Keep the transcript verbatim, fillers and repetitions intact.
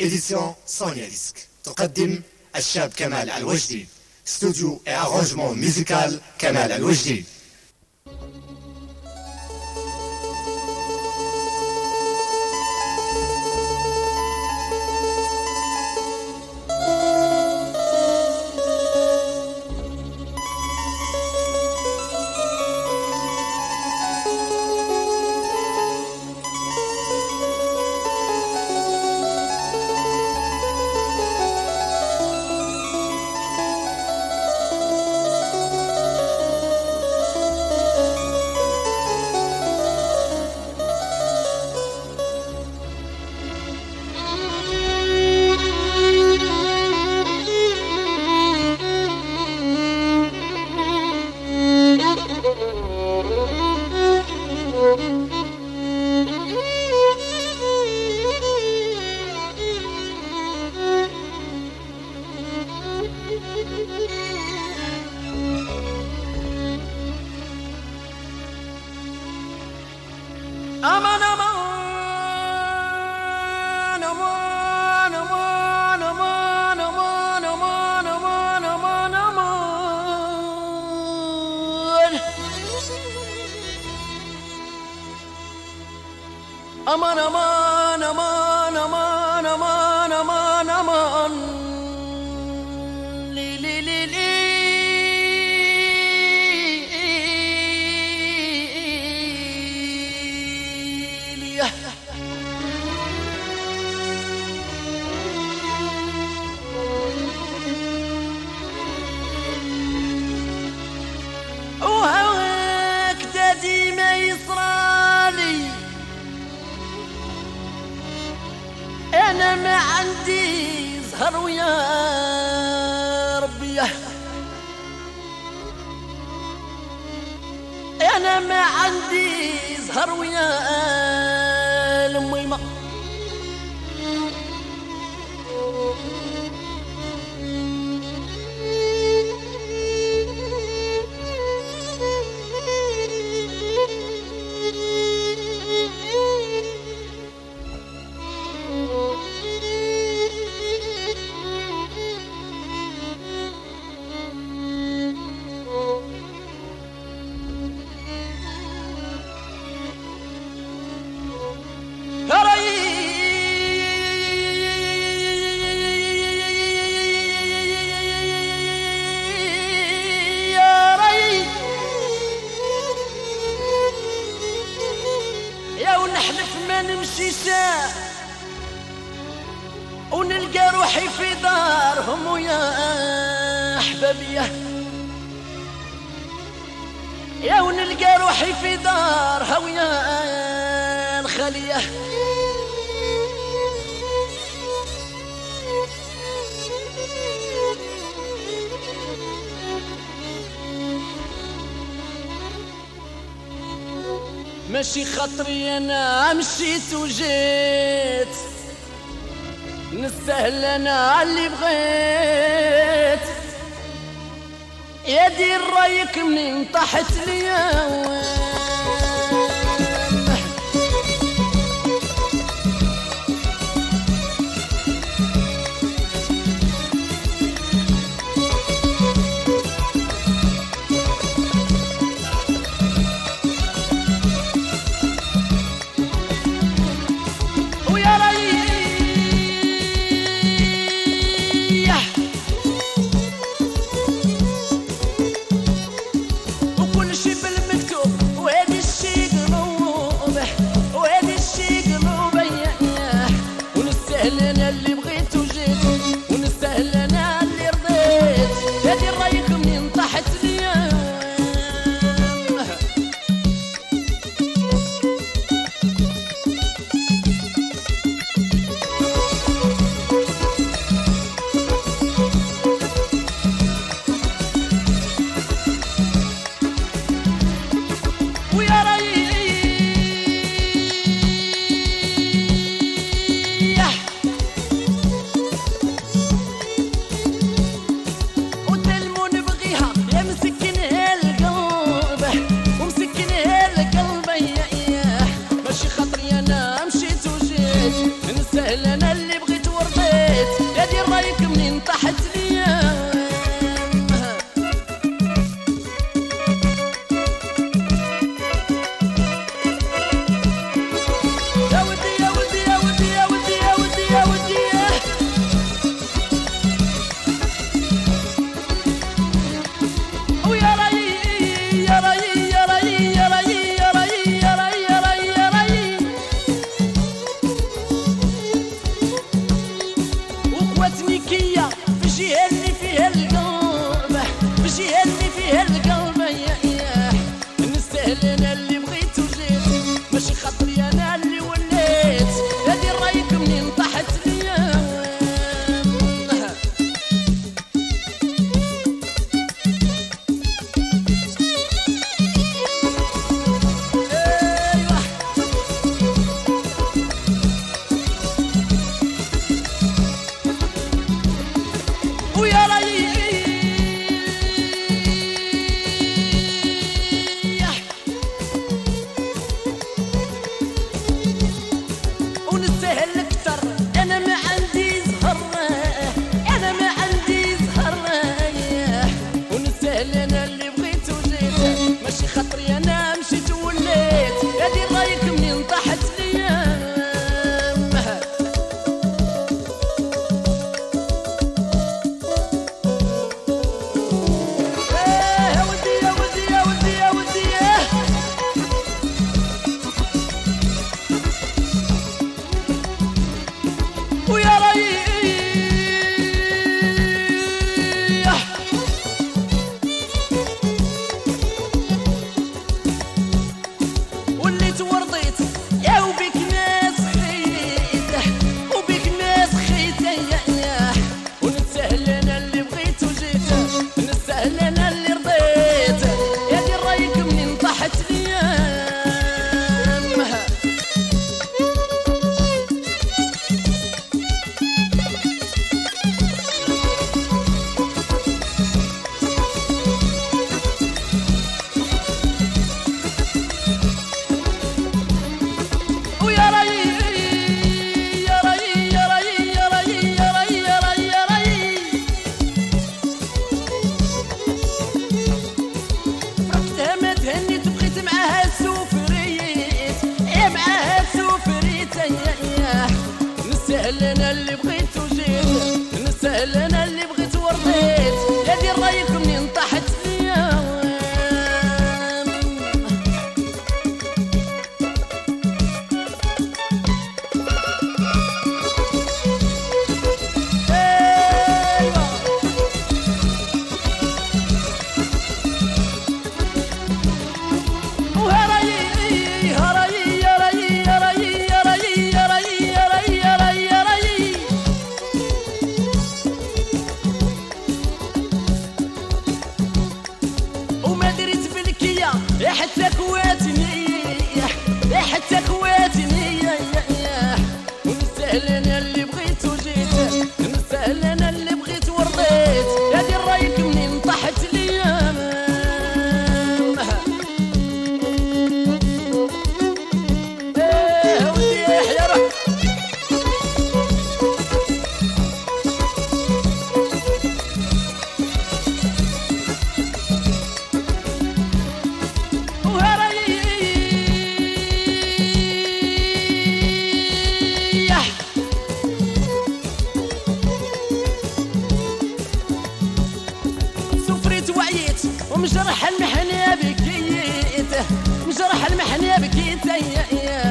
إديسيون سونيا ديسك تقدم الشاب كمال الوجدي. ستوديو et arrangement musical كمال الوجدي. Aman aman aman aman aman aman aman aman aman aman aman aman aman aman aman aman li li li li وهواك دادي ما يصرالي انا ما عندي زهر ويا ربي انا ما عندي زهر ويا الميمه نمشي ساعة ونلقى روحي في دارهم ويا أحبابيه يا ونلقى روحي في دارها ويا الخالية ماشي خاطري انا مشيت وجيت نستاهل انا اللي بغيت يا دير رايك منين طاحت ليا سهل انا اللي بغيت ورضيت يا دير رايك منين طاحت ليا حتى كواتني حتى كواتني ونستاهل انا اللي بغيت وجيت نستاهل انا اللي بغيت ورضيت يا دير رايك منين طاحت ليا ايه ودي يحيى روح ومجرح المحنة بكيت مجرح المحنة بكيت يا يا